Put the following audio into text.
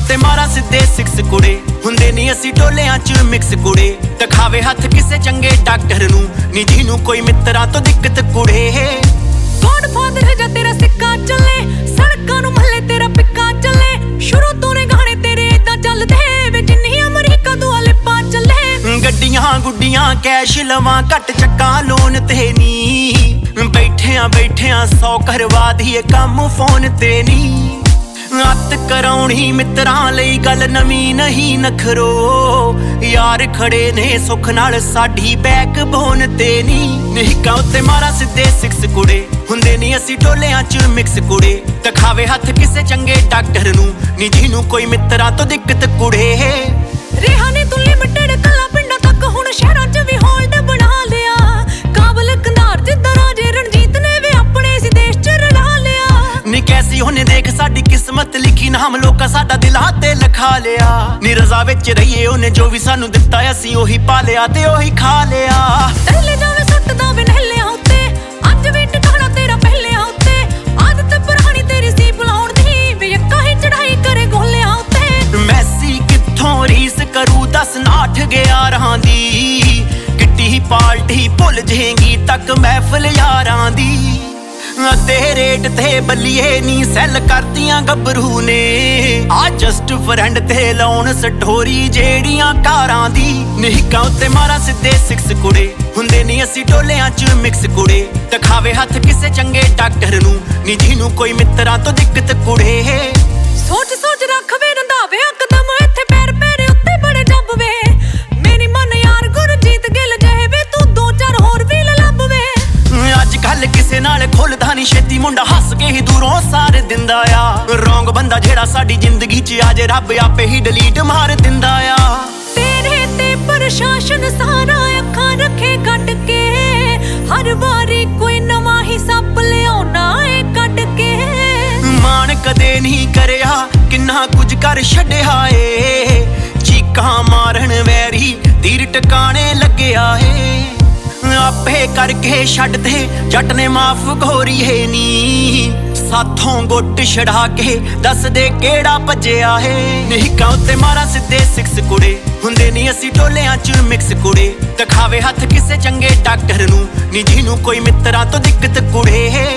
ਉੱਤੇ ਮਾਰਾ ਸਿੱਧੇ 6 ਕੁੜੇ ਹੁੰਦੇ ਨਹੀਂ ਅਸੀਂ ਟੋਲਿਆਂ ਚ ਮਿਕਸ ਕੁੜੇ ਦਿਖਾਵੇ ਹੱਥ ਕਿਸੇ ਚੰਗੇ ਡਾਕਟਰ ਨੂੰ ਨੀ ਜਿਹਨੂੰ ਕੋਈ ਮਿੱਤਰਾਂ ਤੋਂ ਦਿੱਕਤ ਕੁੜੇ ਗੋਡਫਾਦਰ ਹੈ ਜਾਂ ਤੇਰਾ ਸਿੱਕਾ ਚੱਲੇ ਸੜਕਾਂ ਨੂੰ ਮਹੱਲੇ ਤੇਰਾ ਪਿੱਕਾ ਚੱਲੇ ਸ਼ੁਰੂ ਤੋਂ ਨੇ ਗਾਣੇ ਤੇਰੇ ਏਦਾਂ ਚੱਲਦੇ ਵੇ ਜਿੰਨੀ ਅਮਰੀਕਾ ਤੋਂ ਆਲੇ ਪਾ ਚੱਲੇ ਗੱਡੀਆਂ ਗੁੱਡੀਆਂ ਕੈਸ਼ ਲਵਾਂ ਘੱਟ ਚੱਕਾਂ ਲੋਨ ਤੇ ਨੀ ਬੈਠਿਆਂ 100 ਕਰਵਾ ਦੀਏ ਕੰਮ ਫੋਨ ਤੇ ਨੀ ਅੱਤ ਕਰਾਉਣੀ ਮਿੱਤਰਾਂ ਲਈ ਗੱਲ ਨਵੀਂ ਨਹੀਂ ਨਖਰੋ ਯਾਰ ਖੜੇ ਨੇ ਸੁੱਖ ਨਾਲ ਸਾਡੀ ਬੈਕ ਬੋਨ ਤੇ ਨੀ ਨਿੱਕਾ ਉੱਤੇ ਮਾਰਾ ਸਿੱਧੇ 6 ਕੁੜੇ ਹੁੰਦੇ ਨਹੀਂ ਅਸੀਂ ਟੋਲਿਆਂ ਚ ਮਿਕਸ ਕੁੜੇ ਦਿਖਾਵੇ ਹੱਥ ਕਿਸੇ ਚੰਗੇ ਡਾਕਟਰ ਨੂੰ ਨੀ ਜਿਹਨੂੰ ਕੋਈ ਮਿੱਤਰਾਂ ਤੋਂ ਦਿੱਕਤ ਕੁੜੇ ਰਿਹਾ ਨੇ ਤੂੰ ਲਿਮਟਿਡ ਕੱਲਾ ਪਿੰਡਾਂ ਤੱਕ ਹੁਣ ਸ਼ਹਿਰਾਂ ਚ ਵੀ ਹੋਲਡ ਬਣਾ ਲਿਆ ਕਾਬਲ ਕੰਧਾਰ ਜਿੱਦਾਂ ਰਾਜੇ ਰਣਜੀਤ ਨੇ ਵੀ ਆਪਣੇ ਇਸ ਦੇਸ਼ ਚ ਰਲਾ ਲਿਆ ਨੀ ਕੈਸੀ ਉਹਨੇ ਦੇਖ ਸਾਡੀ ਕਿਸਮਤ ਲਿਖੀ ਨਾਮ ਲੋਕਾਂ ਸਾਡਾ ਦਿਲਾਂ ਤੇ ਲਿਖਾ ਲਿਆ ਨੀ ਰਜ਼ਾ ਵਿੱਚ ਰਹੀਏ ਉਹਨੇ ਜੋ ਵੀ ਸਾਨੂੰ ਦਿੱਤਾ ਅਸੀਂ ਉਹੀ ਪਾ ਲਿਆ ਤੇ ਉਹੀ ਖਾ ਲਿਆ ਟਹਿਲੇ ਜਾਵੇ ਸੁੱਟਦਾ ਵੀ ਨਹਿਲਿਆਂ ਉੱਤੇ ਅੱਜ ਵੀ ਟਿਕਾਣਾ ਤੇਰਾ ਪਹਿਲਿਆਂ ਉੱਤੇ ਆਦਤ ਪੁਰਾਣੀ ਤੇਰੀ ਸੀ ਬੁਲਾਉਣ ਦੀ ਵੀ ਇੱਕਾ ਹੀ ਚੜਾਈ ਕਰੇ ਗੋਲਿਆਂ ਉੱਤੇ ਮੈਸੀ ਕਿੱਥੋਂ ਰੀਸ ਕਰੂ 10 11 ਦੀ ਕਿੱਟੀ ਪਾਲਟੀ ਭੁੱਲ ਜੇਗੀ ਤੱਕ ਮਹਿਫਲ ਯਾਰਾਂ ਦੀ ਅੱਧੇ ਰੇਟ ਤੇ ਬੱਲੀਏ ਨੀ ਸੈੱਲ ਕਰਦੀਆਂ ਗੱਭਰੂ ਨੇ ਆ ਜਸਟ ਫਰੈਂਡ ਤੇ ਲਾਉਣ ਸਟੋਰੀ ਜਿਹੜੀਆਂ ਕਾਰਾਂ ਦੀ ਨਿੱਕਾ ਉੱਤੇ ਮਾਰਾ ਸਿੱਧੇ 6 ਕੁੜੇ ਹੁੰਦੇ ਨਹੀਂ ਅਸੀਂ ਟੋਲਿਆਂ ਚ ਮਿਕਸ ਕੁੜੇ ਦਿਖਾਵੇ ਹੱਥ ਕਿਸੇ ਚੰਗੇ ਡਾਕਟਰ ਨੂੰ ਨੀ ਜਿਹਨੂੰ ਕੋਈ ਮਿੱਤਰਾਂ ਤੋਂ ਦਿੱਕਤ ਕੁੜੇ ਸੋਚ ਰੱਖਵੇ ਰੰਧਾਵੇ ਕਦਮ ਇੱਥੇ ਪੈਰ ਉੱਤੇ ਬੜੇ ਜੱਬ ਵੇ ਮੇਰੀ ਮਨ ਯਾਰ ਗੁਰਜੀਤ ਗਿੱਲ ਜਿਹੇ ਵੇ ਤੂੰ 2-4 ਹੋਰ ਵੀ ਲੱਭ ਵੇ ਅੱਜ ਕੱਲ ਕਿਸੇ ਨਾਲ ਖੁੱਲਦਾ ਨੀ ਛੇਤੀ ਮੁੰਡਾ ਹੱਸ ਕੇ ਹੀ ਦੂਰੋਂ ਸਾਰ ਦਿੰਦਾ ਆ ਰੌਂਗ ਬੰਦਾ ਜਿਹੜਾ ਸਾਡੀ ਜ਼ਿੰਦਗੀ ਚ ਆਜੇ ਰੱਬ ਆਪੇ ਹੀ ਡਿਲੀਟ ਮਾਰ ਦਿੰਦਾ ਆ ਤੇਰੇ ਤੇ ਪ੍ਰਸ਼ਾਸਨ ਸਾਰਾ ਅੱਖਾਂ ਰੱਖੇ ਕੱਢ ਕੇ ਹਰ ਵਾਰੀ ਕੋਈ ਨਵਾਂ ਹੀ ਸੱਪ ਲਿਆਉਣਾ ਏ ਕੱਢ ਕੇ ਮਾਣ ਕਦੇ ਨਹੀਂ ਕਰਿਆ ਕਿੰਨਾ ਕੁਝ ਕਰ ਛੱਡਿਆ ਏ ਚੀਕਾਂ ਮਾਰਨ ਵੈਰੀ ਤੀਰ ਟਿਕਾਣੇ ਲੱਗਿਆ ਏ ਆਪੇ ਕਰਕੇ ਛੱਡਦੇ ਜੱਟ ਨੇ ਮਾਫ ਗੋਰੀਏ ਨੀ ਸਾਥੋਂ ਗੁੱਟ ਛੜਾ ਕੇ ਦੱਸ ਦੇ ਕਿਹੜਾ ਭੱਜਿਆ ਏ ਨਿੱਕਾ ਉੱਤੇ ਮਾਰਾ ਸਿੱਧੇ 6 ਕੁੜੇ ਹੁੰਦੇ ਨਹੀਂ ਅਸੀਂ ਟੋਲਿਆਂ ਚ ਮਿਕਸ ਕੁੜੇ ਦਿਖਾਵੇ ਹੱਥ ਕਿਸੇ ਚੰਗੇ ਡਾਕਟਰ ਨੂੰ ਨੀ ਜਿਹਨੂੰ ਕੋਈ ਮਿੱਤਰਾਂ ਤੋਂ ਦਿੱਕਤ ਕੁੜੇ